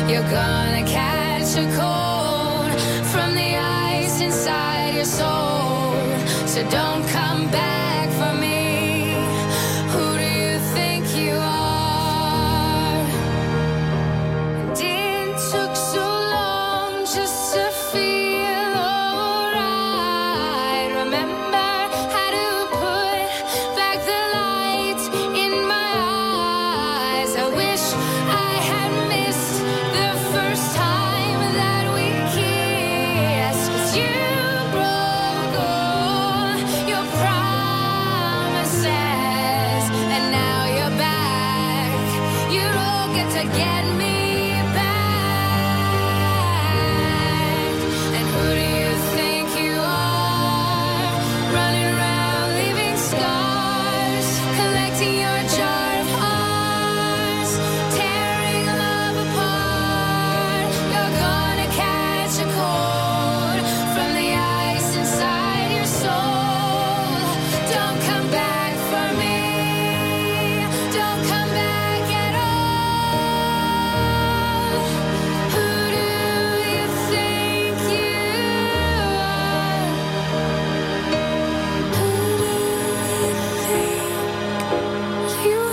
You're gonna catch a cold from the ice inside your soul. So don't come back for me. Who do you think you are? And it took so long just to feel alright. Remember how to put back the light in my eyes. I wish I had missed the first time that we kissed. 'Cause you broke all your promises, and now you're back. You don't get to get me back. And who do you think you are? Running around leaving scars, collecting your jar of hearts, tearing love apart. You're gonna catch a cold from the ice inside your soul. Don't come back for me. Don't come back at all. Who do you think you are? Who do you think you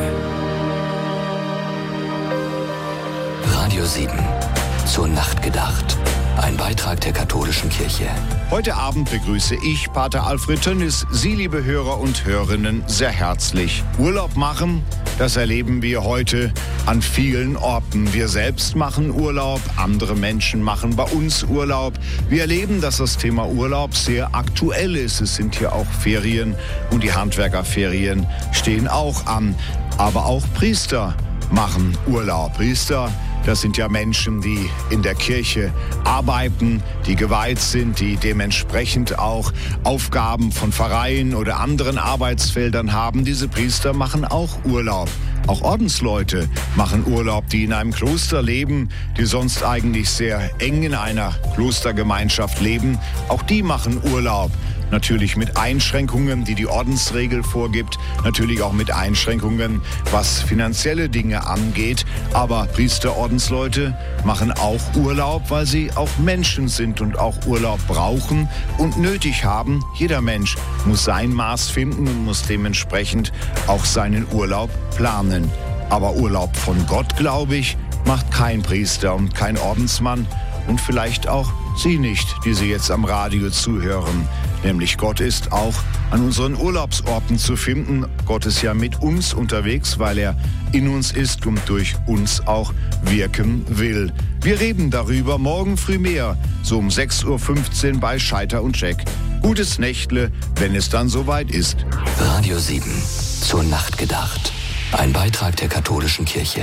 are? Radio 7. Zur Nacht gedacht. Ein Beitrag der katholischen Kirche. Heute Abend begrüße ich, Pater Alfred Tönnis, Sie, liebe Hörer und Hörerinnen, sehr herzlich. Urlaub machen, das erleben wir heute an vielen Orten. Wir selbst machen Urlaub, andere Menschen machen bei uns Urlaub. Wir erleben, dass das Thema Urlaub sehr aktuell ist. Es sind hier auch Ferien und die Handwerkerferien stehen auch an. Aber auch Priester machen Urlaub. Priester, das sind ja Menschen, die in der Kirche arbeiten, die geweiht sind, die dementsprechend auch Aufgaben von Pfarreien oder anderen Arbeitsfeldern haben. Diese Priester machen auch Urlaub. Auch Ordensleute machen Urlaub, die in einem Kloster leben, die sonst eigentlich sehr eng in einer Klostergemeinschaft leben. Auch die machen Urlaub. Natürlich mit Einschränkungen, die die Ordensregel vorgibt. Natürlich auch mit Einschränkungen, was finanzielle Dinge angeht. Aber Priester, Ordensleute machen auch Urlaub, weil sie auch Menschen sind und auch Urlaub brauchen und nötig haben. Jeder Mensch muss sein Maß finden und muss dementsprechend auch seinen Urlaub planen. Aber Urlaub von Gott, glaube ich, macht kein Priester und kein Ordensmann und vielleicht auch Sie nicht, die Sie jetzt am Radio zuhören. Nämlich Gott ist auch an unseren Urlaubsorten zu finden. Gott ist ja mit uns unterwegs, weil er in uns ist und durch uns auch wirken will. Wir reden darüber morgen früh mehr, so um 6:15 Uhr bei Scheiter und Jack. Gutes Nächtle, wenn es dann soweit ist. Radio 7. Zur Nacht gedacht. Ein Beitrag der katholischen Kirche.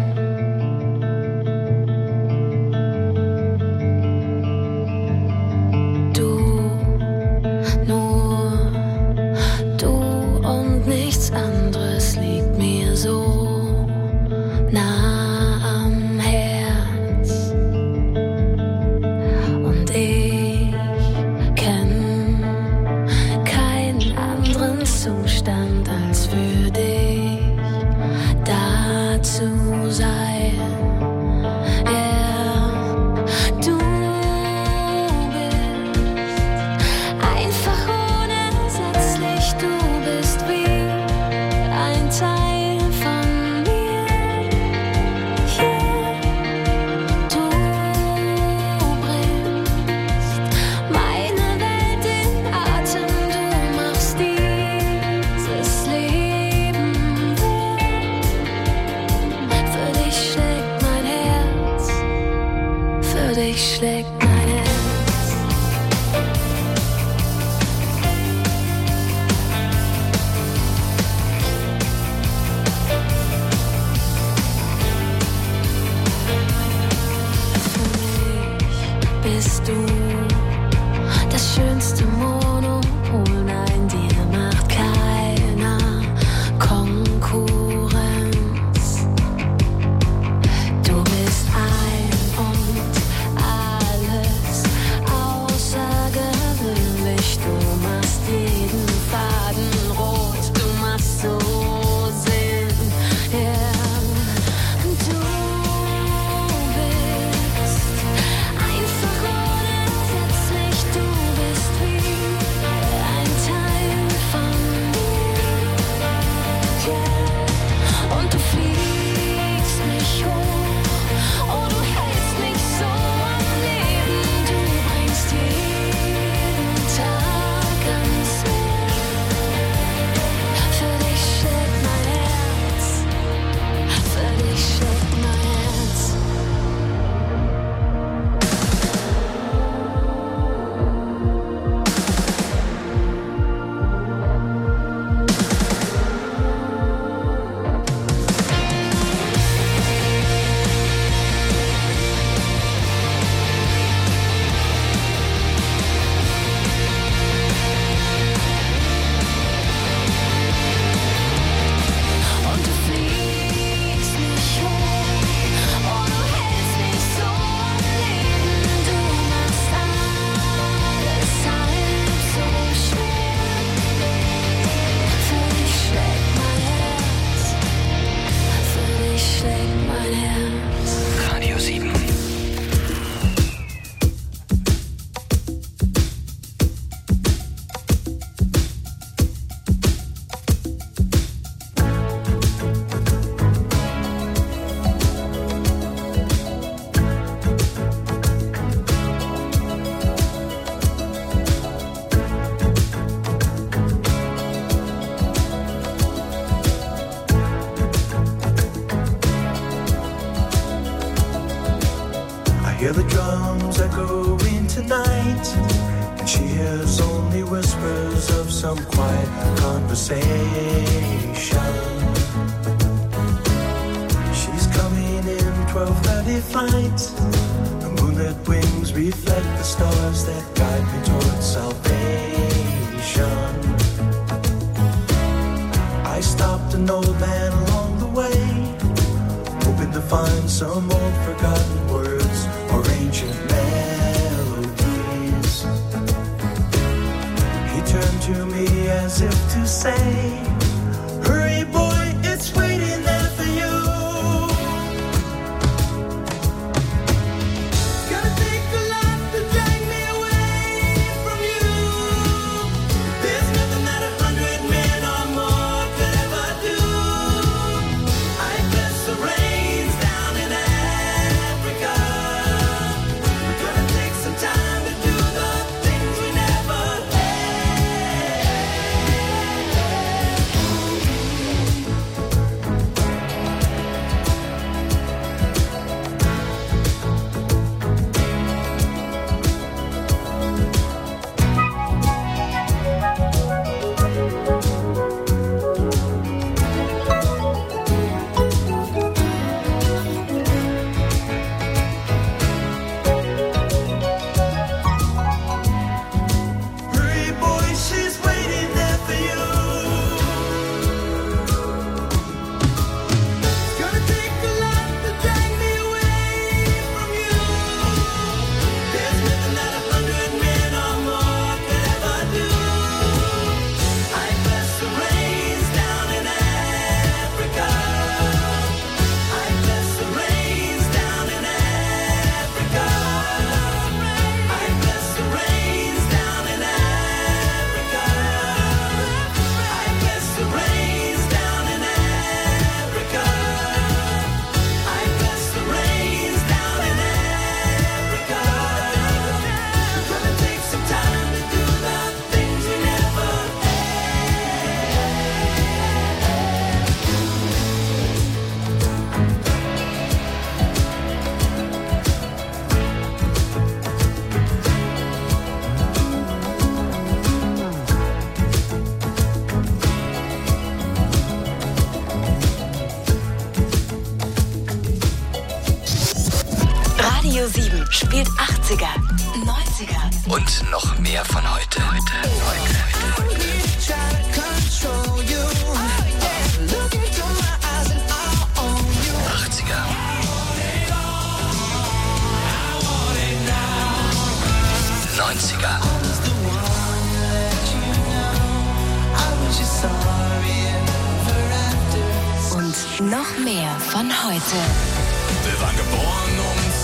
Anderes liegt mir so nah am Herz und ich kenn keinen anderen Zustand, als für dich da zu sein. Ja, du bist einfach unersetzlich, du bist wie ein Teil von mir, yeah. Du bringst meine Welt in Atem, du machst dieses Leben wild. Für dich schlägt mein Herz, für dich schlägt mein Herz. Bist du das schönste Monopol? Nein, dir macht keiner Konkurrenz. Du bist ein und alles außergewöhnlich. Du machst jeden Faden rot, du machst so Sinn. Ja, du hear the drums echoing tonight, and she hears only whispers of some quiet conversation. She's coming in 12:30 flight. Her moonlit wings reflect the stars that guide me towards salvation. I stopped an old man along the way, hoping to find some old forgotten words or ancient melodies. He turned to me as if to say, hurry boy, it's waiting there for you. Gonna take a lot to drag me away from you. There's nothing that 100 men or more could ever do. I bless the rains down in Africa. We're gonna take some time to do the things we never hurry boy, she's waiting there for you. It's gonna take a lot to drag me away from you. There's nothing that 100 men or more could ever do. I bless the rains down in Africa. I bless the rains down in Africa. I bless the rains down in Africa. I bless the rains down in Africa. I bless the rains down in Africa. We're gonna take some time to do the things we never Radio 7 spielt 80er, 90er Und noch mehr von heute. 80er. 90er. und noch mehr von heute. Wir waren